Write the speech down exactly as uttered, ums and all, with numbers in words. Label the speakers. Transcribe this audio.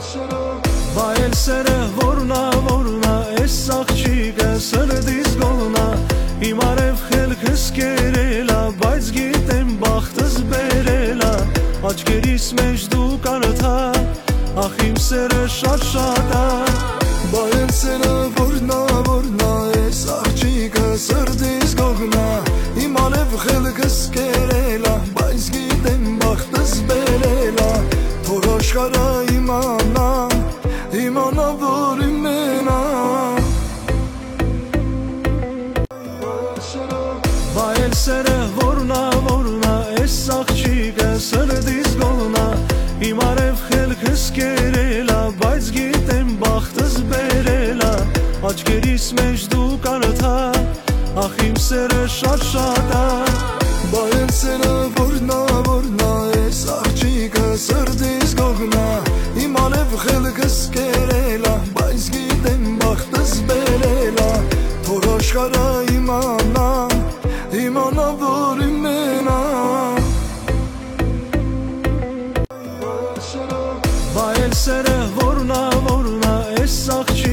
Speaker 1: Ba el sere vorna vorna es աղջիկը սրդիս գոլնա Իմ արև խելքս կերելա բայց գիտեմ բախտս բերելա Աչքերիս մեջ դու կարդա ախ իմ սերը շատ շատ ա
Speaker 2: Ba el sere vorna vorna es աղջիկը սրդիս գոլնա Իմ արև խելքս կերելա բայց գիտեմ բախտս բերելա Թող աշխարհը իմանա իմանա որ իմն ա
Speaker 1: Ba el sere vorna vorna es աղջիկը սրդիս գոլնա Իմ արև խելքս կերելա բայց գիտեմ բախտս բերելա Աչքերիս մեջ դու կարդա ախ իմ սերը շատ շատ ա
Speaker 2: Ba el sere vorna vorna es աղջիկը սրդիս գոլնա Իմ արև խելքս կերելա բայց գիտեմ բախտս բերելա Թող աշխարհը իմանա իմանա որ իմն ա
Speaker 1: Ba el sere vorna vorna es աղջիկը